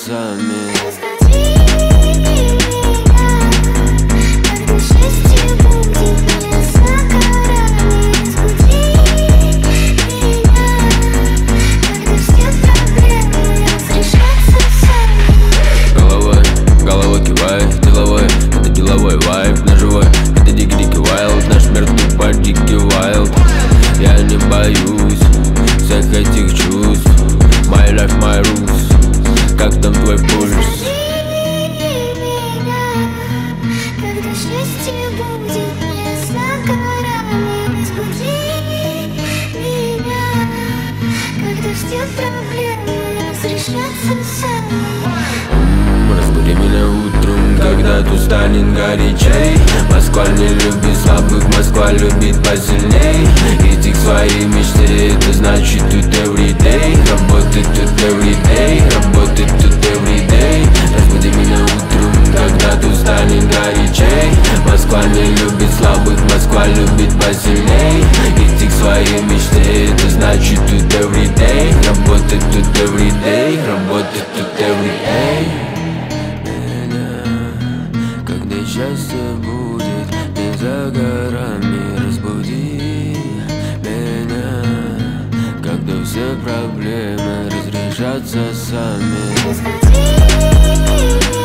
сами. Головой кивай, деловой, это деловой вайб. Ножевой, это дикий вайлд. Наш мир тупо дикий вайлд. Я не боюсь всех этих чувств. My life, my rules. Как там твой пульс? Когда счастье будет не за горами, разбуди меня, когда все проблемы разрешатся сами. Разбуди меня утром, когда тут станет горячей. Москва не любит слабых, Москва любит посильней. Идти к своей мечте, это значит тут everyday. Работать тут everyday, работать тут everyday. Разбуди меня утром, когда тут станет горячей. Москва не любит слабых, Москва любит посильней. Идти к своей мечте, это значит тут everyday. Работать тут everyday, работать тут everyday. Когда счастье будет не за горами, разбуди меня, когда все проблемы разрешатся сами. Разбуди меня.